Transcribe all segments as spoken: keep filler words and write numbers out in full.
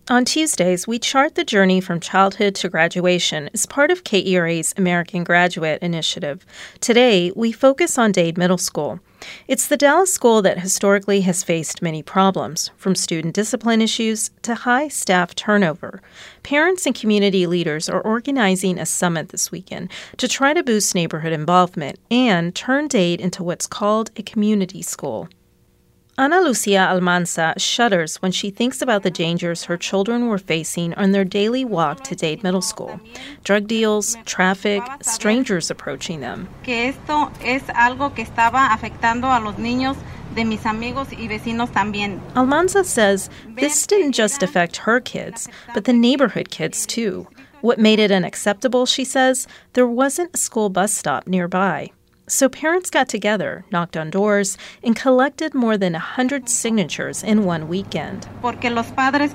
On Tuesdays, we chart the journey from childhood to graduation as part of K E R A's American Graduate Initiative. Today, we focus on Dade Middle School. It's the Dallas school that historically has faced many problems, from student discipline issues to high staff turnover. Parents and community leaders are organizing a summit this weekend to try to boost neighborhood involvement and turn Dade into what's called a community school. Ana Lucia Almanza shudders when she thinks about the dangers her children were facing on their daily walk to Dade Middle School. Drug deals, traffic, strangers approaching them. Que esto es algo que estaba afectando a los niños de mis amigos y vecinos también. Almanza says this didn't just affect her kids, but the neighborhood kids too. What made it unacceptable, she says, there wasn't a school bus stop nearby. So parents got together, knocked on doors, and collected more than one hundred signatures in one weekend. Because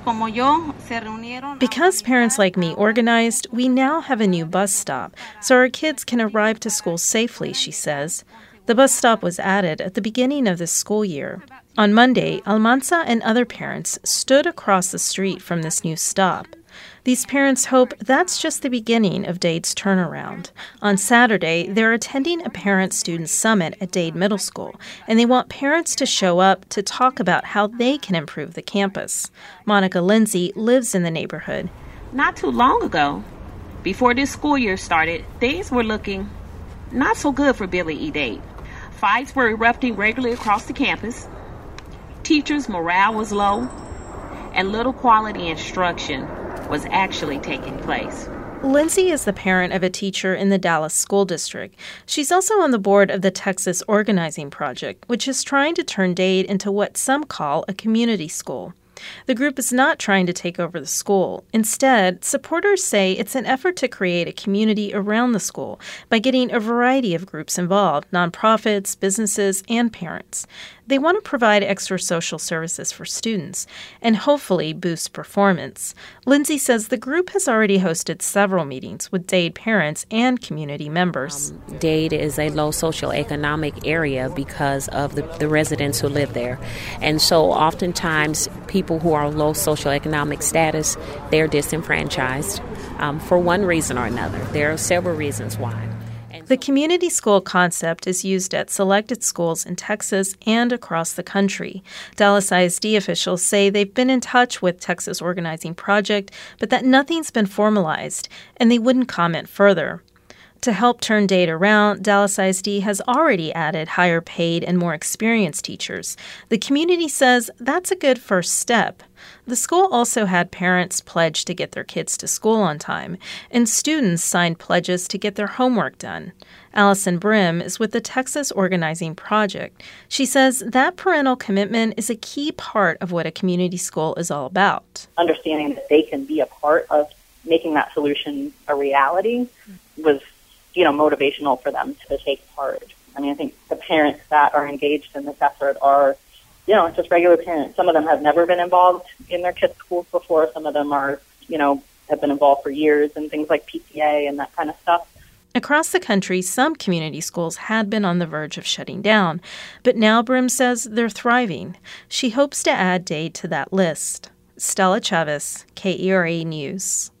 parents like me organized, we now have a new bus stop, so our kids can arrive to school safely, she says. The bus stop was added at the beginning of this school year. On Monday, Almanza and other parents stood across the street from this new stop. These parents hope that's just the beginning of Dade's turnaround. On Saturday, they're attending a parent-student summit at Dade Middle School, and they want parents to show up to talk about how they can improve the campus. Monica Lindsay lives in the neighborhood. Not too long ago, before this school year started, things were looking not so good for Billy E. Dade. Fights were erupting regularly across the campus. Teachers' morale was low, and little quality instruction was actually taking place. Lindsay is the parent of a teacher in the Dallas School District. She's also on the board of the Texas Organizing Project, which is trying to turn Dade into what some call a community school. The group is not trying to take over the school. Instead, supporters say it's an effort to create a community around the school by getting a variety of groups involved, nonprofits, businesses, and parents. They want to provide extra social services for students and hopefully boost performance. Lindsay says the group has already hosted several meetings with Dade parents and community members. Um, Dade is a low socioeconomic area because of the, the residents who live there. And so oftentimes people who are low socioeconomic status, they're disenfranchised um, for one reason or another. There are several reasons why. The community school concept is used at selected schools in Texas and across the country. Dallas I S D officials say they've been in touch with Texas Organizing Project, but that nothing's been formalized, and they wouldn't comment further. To help turn Dade around, Dallas I S D has already added higher paid and more experienced teachers. The community says that's a good first step. The school also had parents pledge to get their kids to school on time, and students signed pledges to get their homework done. Allison Brim is with the Texas Organizing Project. She says that parental commitment is a key part of what a community school is all about. Understanding that they can be a part of making that solution a reality was, you know, motivational for them to take part. I mean, I think the parents that are engaged in this effort are, you know, just regular parents. Some of them have never been involved in their kids' schools before. Some of them are, you know, have been involved for years in things like P T A and that kind of stuff. Across the country, some community schools had been on the verge of shutting down, but now Brim says they're thriving. She hopes to add Dade to that list. Stella Chavez, K E R A News.